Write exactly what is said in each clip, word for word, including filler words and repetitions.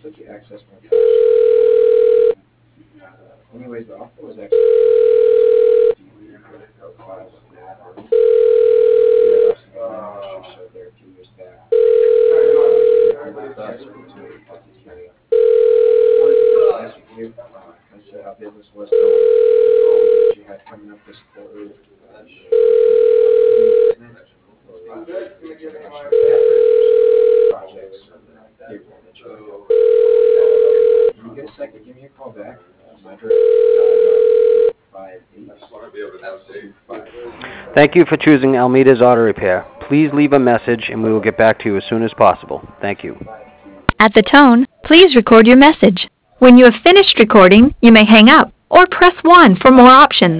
let you access more cash. Uh, anyways, the offer was actually five room. Yeah, obviously my history showed there a few years back. With us, between Kentucky County. Nice with you. Uh, I see how business was going. What you had coming up this quarter. Uh, business. Projects. Can you get a second? Give me a call back. Uh, my direct dial five eight two five. Thank you for choosing Almeida's Auto Repair. Please leave a message and we will get back to you as soon as possible. Thank you. At the tone, please record your message. When you have finished recording, you may hang up or press one for more options.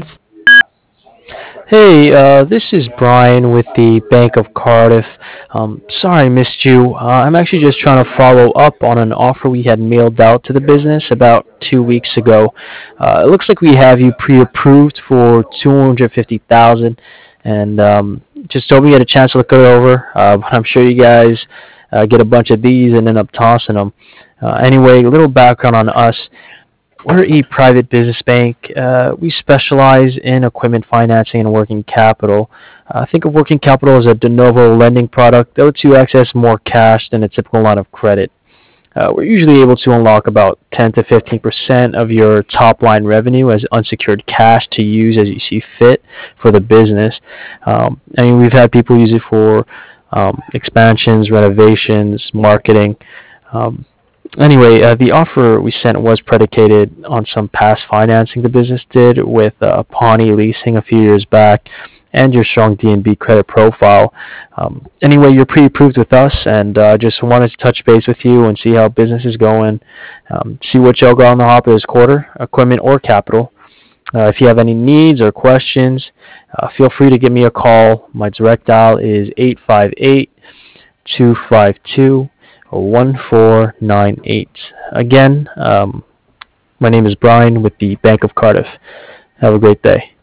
Hey, uh, this is Brian with the Bank of Cardiff. Um, sorry I missed you. Uh, I'm actually just trying to follow up on an offer we had mailed out to the business about two weeks ago. Uh, it looks like we have you pre-approved for two hundred fifty thousand dollars, and um, just hope you get a chance to look it over. Uh, but I'm sure you guys uh, get a bunch of these and end up tossing them. Uh, anyway, a little background on us. We're a private business bank. Uh, we specialize in equipment financing and working capital. Uh, think of working capital as a de novo lending product that lets you access more cash than a typical line of credit. Uh, we're usually able to unlock about ten to fifteen percent of your top line revenue as unsecured cash to use as you see fit for the business. Um, I mean, we've had people use it for um, expansions, renovations, marketing. Um, Anyway, uh, the offer we sent was predicated on some past financing the business did with uh, Pawnee Leasing a few years back and your strong D N B credit profile. Um, anyway, you're pre-approved with us, and uh, just wanted to touch base with you and see how business is going, um, see what y'all got on the hopper this quarter, equipment or capital. Uh, if you have any needs or questions, uh, feel free to give me a call. My direct dial is eight five eight, two five two, one four nine eight. Again, um, my name is Brian with the Bank of Cardiff. Have a great day.